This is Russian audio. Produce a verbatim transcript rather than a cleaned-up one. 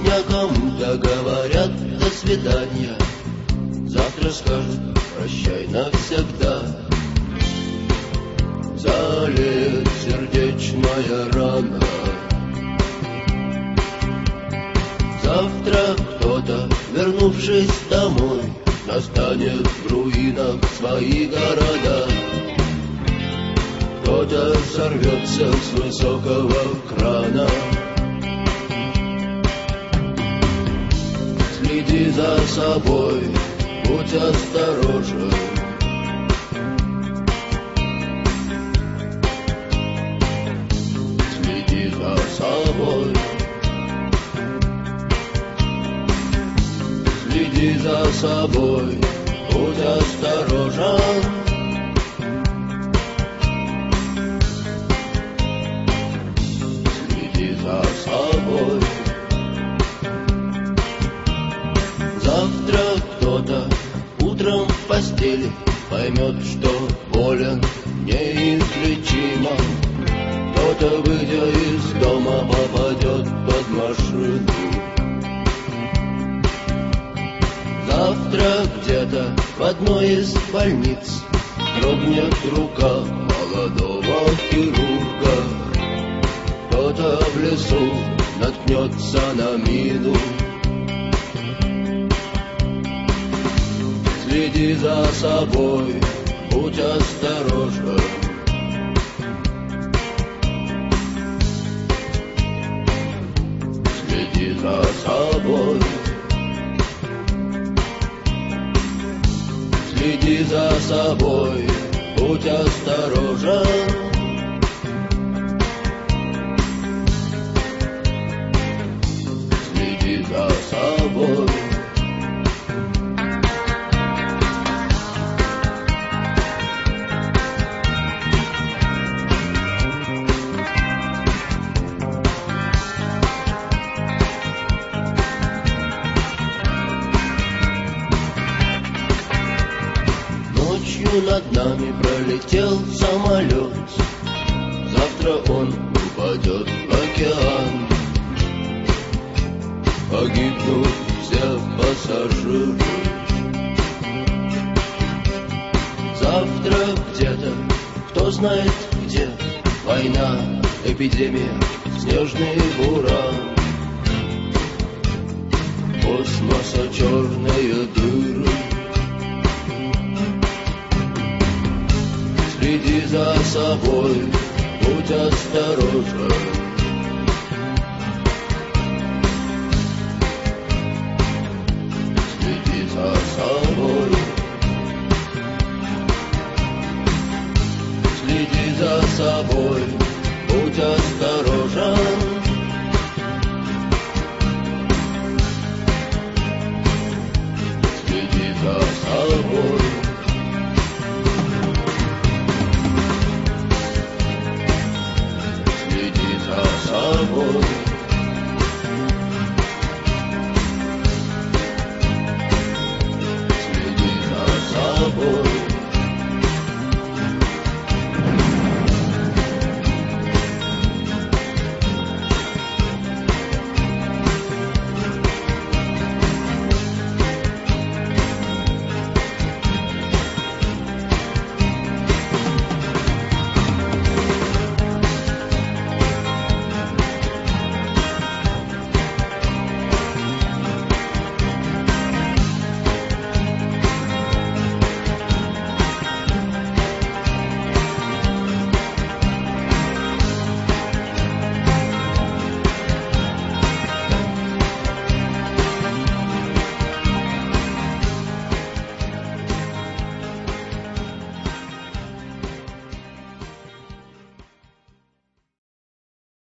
Когда кому-то говорят «до свидания», завтра скажут «прощай навсегда». Залит сердечная рана. Завтра кто-то, вернувшись домой, настанет в руинах свои города. Кто-то сорвется с высокого крана. Следи за собой, будь осторожен. Следи за собой. Следи за собой, будь осторожен. Следи за собой. Завтра кто-то утром в постели поймет, что болен неизлечимо. Кто-то, выйдя из дома, попадет под машину. Завтра где-то в одной из больниц дрогнет рука молодого хирурга. Кто-то в лесу наткнется на мину. Следи за собой, будь осторожен. Следи за собой. Следи за собой, будь осторожен. Следи за собой. Ночью над нами пролетел самолет. Завтра он упадет в океан. Погибнут все пассажиры. Завтра где-то, кто знает где, война, эпидемия, снежный буран. Космоса черные дыры. Следи за собой, будь осторожен. Следи за собой. Следи за собой,